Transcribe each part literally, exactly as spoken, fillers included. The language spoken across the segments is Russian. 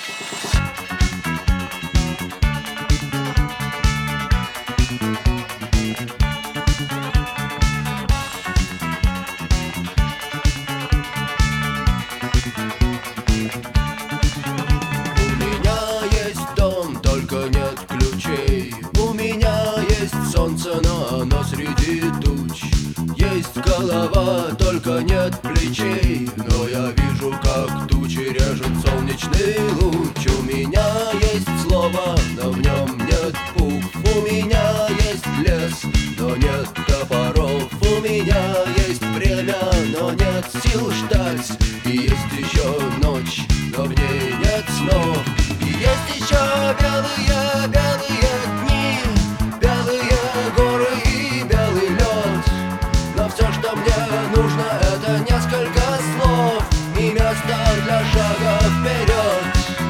У меня есть солнце, но оно среди туч. Есть голова, только нет плечей. Но я вижу, как тучи режет солнечный луч. У меня есть слово, но в нем нет букв. У меня есть лес, но нет топоров. У меня есть время, но нет сил ждать. И есть еще ночь, но в ней нет снов. И есть еще белые, белые дни, белые горы и белый лед. Но все, что мне нужно, это несколько слов и место для шага вперед.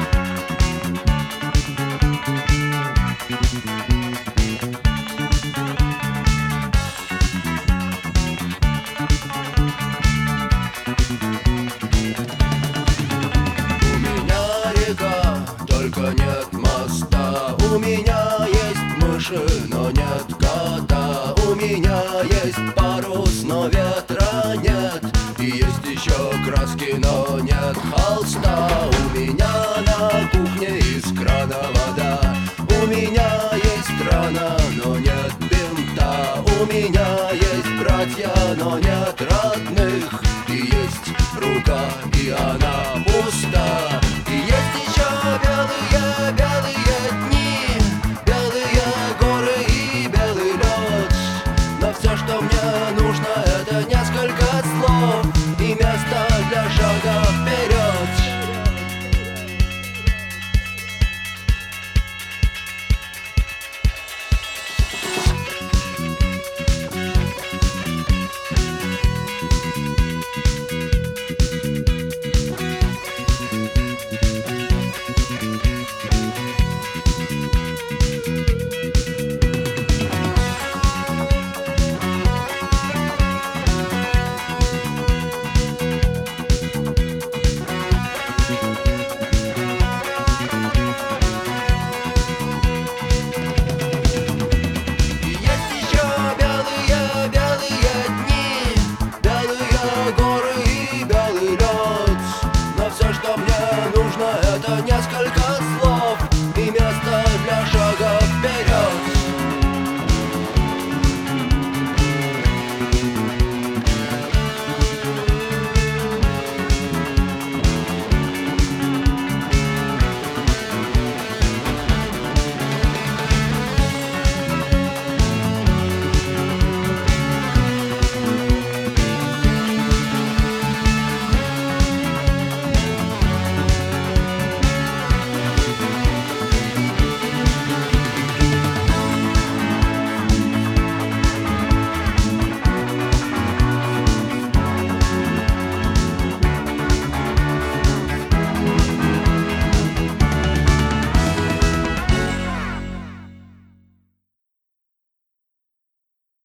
У меня река, только нет моста. У меня есть мыши, но нет кота. У меня есть парус, но ветра нет. И есть еще краски, но нет холста. У меня на кухне из крана вода. У меня есть рана, но нет бинта. У меня есть братья, но нет родных. И есть рука, и она